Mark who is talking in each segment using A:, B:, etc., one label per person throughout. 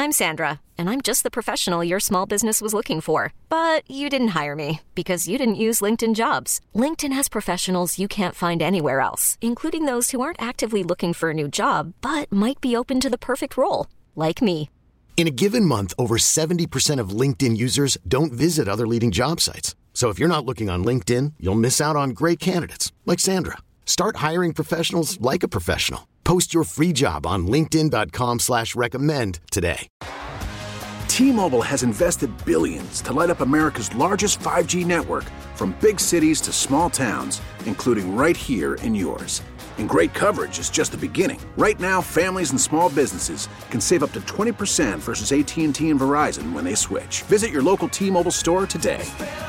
A: I'm Sandra, and I'm just the professional your small business was looking for. But you didn't hire me because you didn't use LinkedIn Jobs. LinkedIn has professionals you can't find anywhere else, including those who aren't actively looking for a new job, but might be open to the perfect role, like me.
B: In a given month, over 70% of LinkedIn users don't visit other leading job sites. So if you're not looking on LinkedIn, you'll miss out on great candidates like Sandra. Start hiring professionals like a professional. Post your free job on linkedin.com/recommend today.
C: T-Mobile has invested billions to light up America's largest 5G network, from big cities to small towns, including right here in yours. And great coverage is just the beginning. Right now, families and small businesses can save up to 20% versus AT&T and Verizon when they switch. Visit your local T-Mobile store today.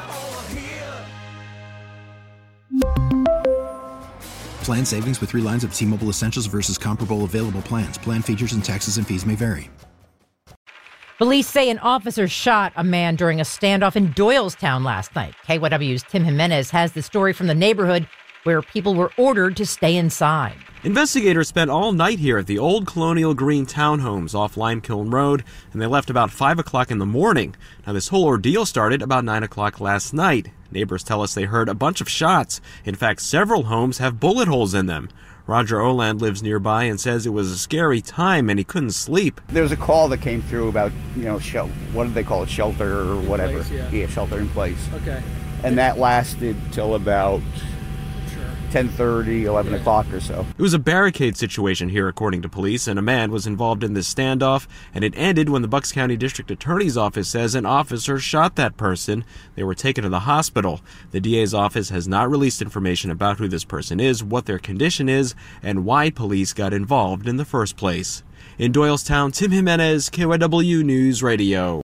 D: Plan savings with 3 lines of T-Mobile Essentials versus comparable available plans. Plan features and taxes and fees may vary.
E: Police say an officer shot a man during a standoff in Doylestown last night. KYW's Tim Jimenez has the story from the neighborhood where people were ordered to stay inside.
F: Investigators spent all night here at the old Colonial Green townhomes off Limekiln Road, and they left about 5 o'clock in the morning. Now, this whole ordeal started about 9 o'clock last night. Neighbors tell us they heard a bunch of shots. In fact, several homes have bullet holes in them. Roger Oland lives nearby and says it was a scary time and he couldn't sleep.
G: There was a call that came through about, what did they call it, shelter or whatever. Yeah, shelter in place.
H: Okay.
G: And that lasted till about 10:30, 11 o'clock or so.
F: It was a barricade situation here, according to police, and a man was involved in this standoff, and it ended when the Bucks County District Attorney's Office says an officer shot that person. They were taken to the hospital. The DA's office has not released information about who this person is, what their condition is, and why police got involved in the first place. In Doylestown, Tim Jimenez, KYW News Radio.